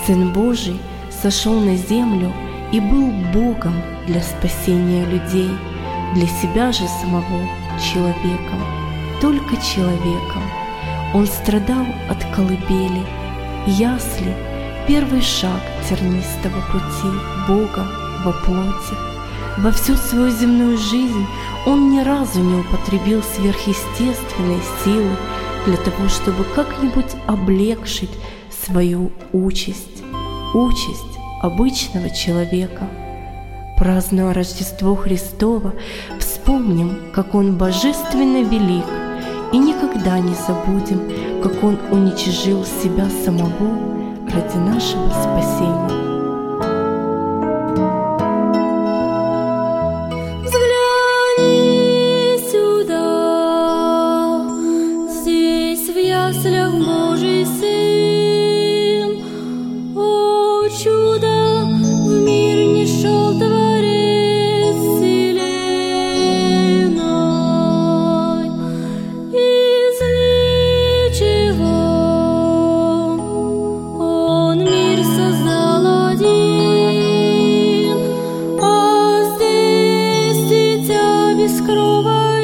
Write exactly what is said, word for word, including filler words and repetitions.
Сын Божий сошел на землю и был Богом для спасения людей, для себя же самого человеком, только человеком. Он страдал от колыбели, ясли, первый шаг тернистого пути Бога во плоти. Во всю свою земную жизнь он ни разу не употребил сверхъестественной силы для того, чтобы как-нибудь облегчить свою участь, участь обычного человека. Празднуя Рождество Христово, вспомним, как Он божественно велик, и никогда не забудем, как Он уничижил себя самого ради нашего спасения. Взгляни сюда, здесь в яслях Божий Сын. О, чудо, в мир не шел Творец вселенной, излечив Он мир создал один, а здесь дитя без крова